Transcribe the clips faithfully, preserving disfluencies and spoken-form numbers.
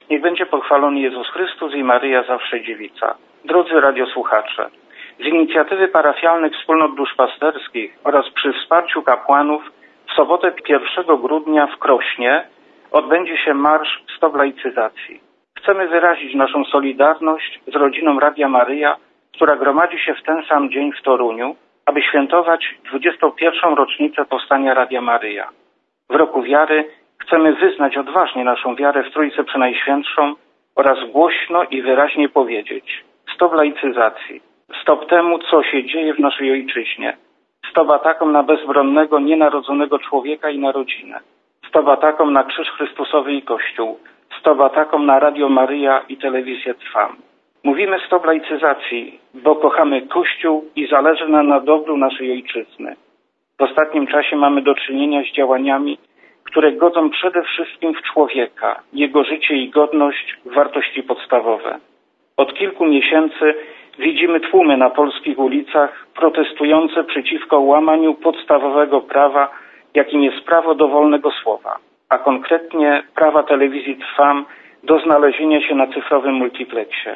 Niech będzie pochwalony Jezus Chrystus i Maryja zawsze Dziewica. Drodzy radiosłuchacze, z inicjatywy parafialnych wspólnot duszpasterskich oraz przy wsparciu kapłanów w sobotę pierwszego grudnia w Krośnie odbędzie się Marsz Stop Laicyzacji. Chcemy wyrazić naszą solidarność z rodziną Radia Maryja, która gromadzi się w ten sam dzień w Toruniu, aby świętować dwudziestą pierwszą rocznicę powstania Radia Maryja. W roku wiary chcemy wyznać odważnie naszą wiarę w Trójcę Przenajświętszą oraz głośno i wyraźnie powiedzieć: stop laicyzacji, stop temu, co się dzieje w naszej ojczyźnie, stop atakom na bezbronnego, nienarodzonego człowieka i na rodzinę, stop atakom na Krzyż Chrystusowy i Kościół, stop atakom na Radio Maryja i telewizję Trwam. Mówimy stop laicyzacji, bo kochamy Kościół i zależy nam na dobru naszej ojczyzny. W ostatnim czasie mamy do czynienia z działaniami, które godzą przede wszystkim w człowieka, jego życie i godność, wartości podstawowe. Od kilku miesięcy widzimy tłumy na polskich ulicach protestujące przeciwko łamaniu podstawowego prawa, jakim jest prawo do wolnego słowa, a konkretnie prawa telewizji Trwam do znalezienia się na cyfrowym multipleksie.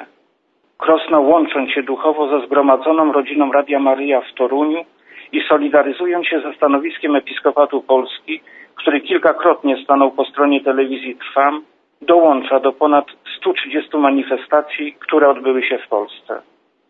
Krosno łącząc się duchowo ze zgromadzoną rodziną Radia Maryja w Toruniu i solidaryzując się ze stanowiskiem Episkopatu Polski, który kilkakrotnie stanął po stronie telewizji Trwam, dołącza do ponad stu trzydziestu manifestacji, które odbyły się w Polsce.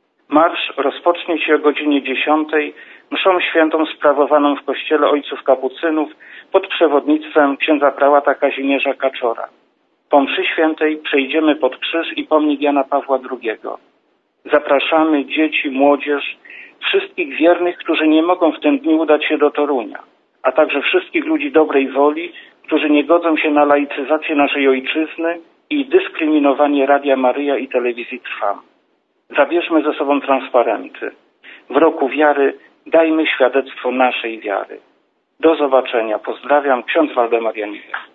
Marsz rozpocznie się o godzinie dziesiątej mszą świętą sprawowaną w kościele ojców kapucynów pod przewodnictwem księdza prałata Kazimierza Kaczora. Po mszy świętej przejdziemy pod krzyż i pomnik Jana Pawła drugiego. Zapraszamy dzieci, młodzież, wszystkich wiernych, którzy nie mogą w tym dniu udać się do Torunia, a także wszystkich ludzi dobrej woli, którzy nie godzą się na laicyzację naszej ojczyzny i dyskryminowanie Radia Maryja i telewizji Trwam. Zabierzmy ze sobą transparenty. W roku wiary dajmy świadectwo naszej wiary. Do zobaczenia. Pozdrawiam, ksiądz Waldemar Janiga.